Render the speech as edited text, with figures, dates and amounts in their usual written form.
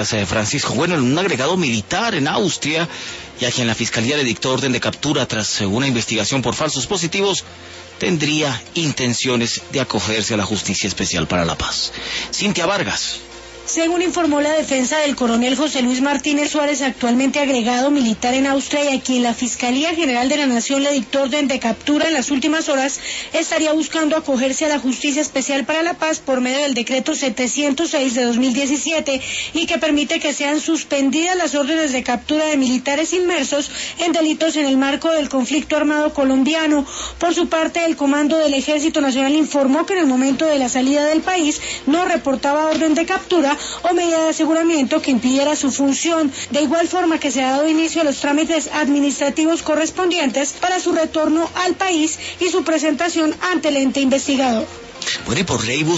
Francisco, bueno, en un agregado militar en Austria, y a quien la Fiscalía le dictó orden de captura tras una investigación por falsos positivos, tendría intenciones de acogerse a la Justicia Especial para la Paz. Cintia Vargas. Según informó la defensa del coronel José Luis Martínez Suárez, actualmente agregado militar en Austria y a quien la Fiscalía General de la Nación le dictó orden de captura en las últimas horas, estaría buscando acogerse a la Justicia Especial para la Paz por medio del decreto 706 de 2017 y que permite que sean suspendidas las órdenes de captura de militares inmersos en delitos en el marco del conflicto armado colombiano. Por su parte, el Comando del Ejército Nacional informó que en el momento de la salida del país no reportaba orden de captura o medida de aseguramiento que impidiera su función, de igual forma que se ha dado inicio a los trámites administrativos correspondientes para su retorno al país y su presentación ante el ente investigador. Bueno, y por ley